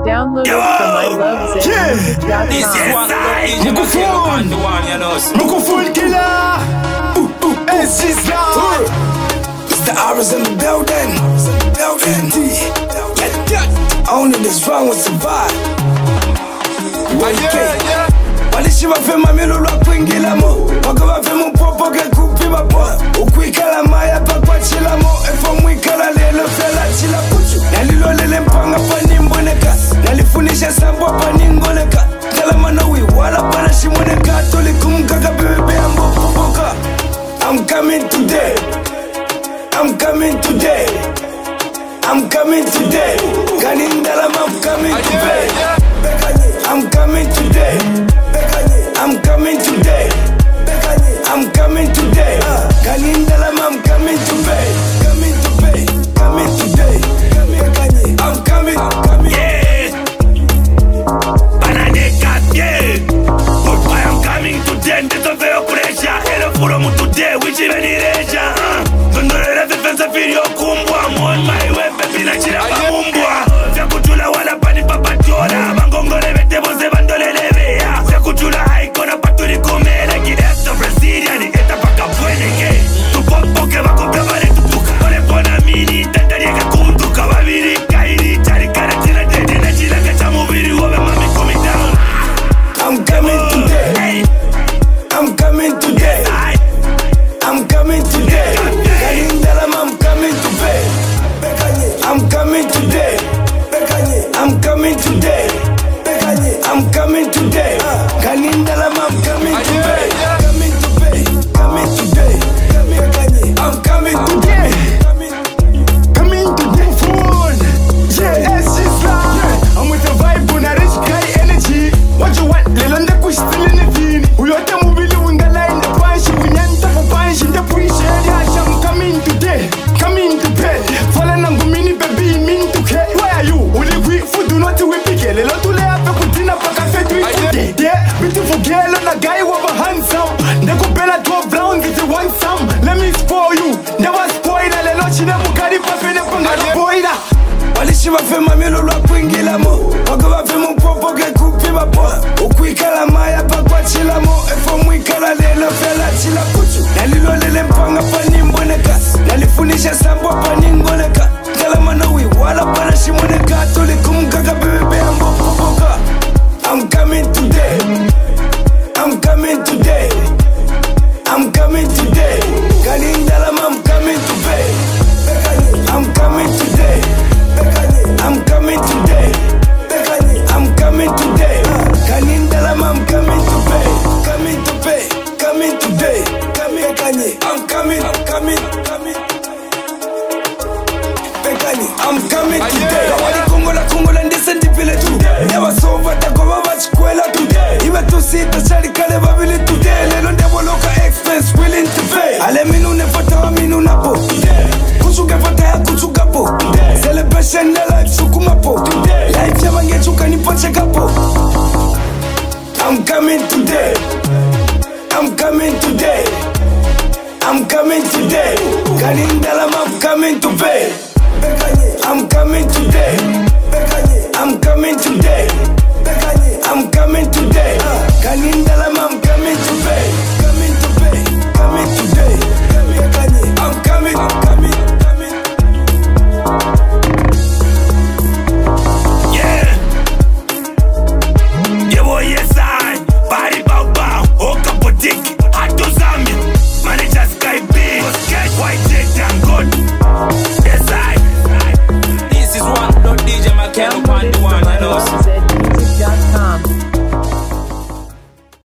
Download it from ilovezmusic.com. Microphone killer. It's the hours in the building. Only this wrong will survive. Walishi wafema milulwa kuingilamo Waka wafemu popoke kupiba po Ukuikala maya pa kwa chilamo Efo mwikala lelo fela chila kuchu Nalilo lele mpanga pa nimboneka Nalifunisha sambo pa ningoleka Kalamana wala para shimoneka Toli kumkaka bebe ambo popoka I'm coming today I'm coming today I'm coming today Kanindala I'm coming today I'm coming today I'm coming today. I'm coming today. Kanindala, I'm coming today. Coming today. I'm coming. Yeah. Bananeka, yeah. Goodbye, I'm coming today. Ndeto veo pressure. Ele furo mu today. Wichi venireja. Dondorele defensa video kumbwa. I'm on my way, baby. Na chila pa mumbwa. Vya kutula wala pani papatola. Mangongole vete boze bandolele vea. Vya kutula haikona paturi komela. Kiresto Brazilian. Eta paka buene que. Tu popo que va comprar vale tu puka. Ole pona mini. Tentariega kunduka. Babiri kairi. Chari kara chila tete. Na chila kacha mubiri. Ove mami come down. I'm coming today. I'm coming today. I'm coming today. I'm coming today. I'm coming today. I'm coming today. I'm coming today. Kanindala, I'm coming today. Coming today. I'm coming today. Coming today. Phone. Yeah, it's just like I'm with a vibe on a rich guy energy. What you want? Lelanda push still in the vini. We are the movie wingala in the punch. We nyanta for punch in the pre-share. I'm coming today. Coming to bed. Fallen on mini baby mean to care. Where are you? Will you quick food? Do not to whip it. Lelo to lay up a putina paka fetri. Yeah, beautiful girl on a guy with a handsome. They go bella 12 rounds if you want some. Let me spoil you. Never spoil a lelo chine mukari pa fene panga boida. Walishi wafema milulwa kuingilamo Waka wafemu popoke kupiba po Ukuikala maya pa kwa chilamo Efo mwikala lelo fela chila kuchu Nalilo lele mpanga pa nimboneka Nalifunisha sambo pa ningoleka Kalamana wala para shimoneka Toli kumkaka bebe ambo popoka I'm coming today I'm coming today I'm coming today Kanindala, I'm coming today I'm coming today I'm coming today. I'm coming today. Kanindala, I'm coming today. Coming today. I'm coming. I'm coming today. Wali Kongola ndese ndipile tu. Never sova takova vachikwela tu. Iwe tu sita shari kale babili today. Lelo ndebo loka expense willing to pay. Ale minu nefata wa minu napo. Kusuke fata ya kusukapo. Celebration na life sukumapo. Life ya mangechuka nipoche kapo. I'm coming today. I'm coming today. I'm coming today. Kanindala, I'm coming to pay. I'm coming today.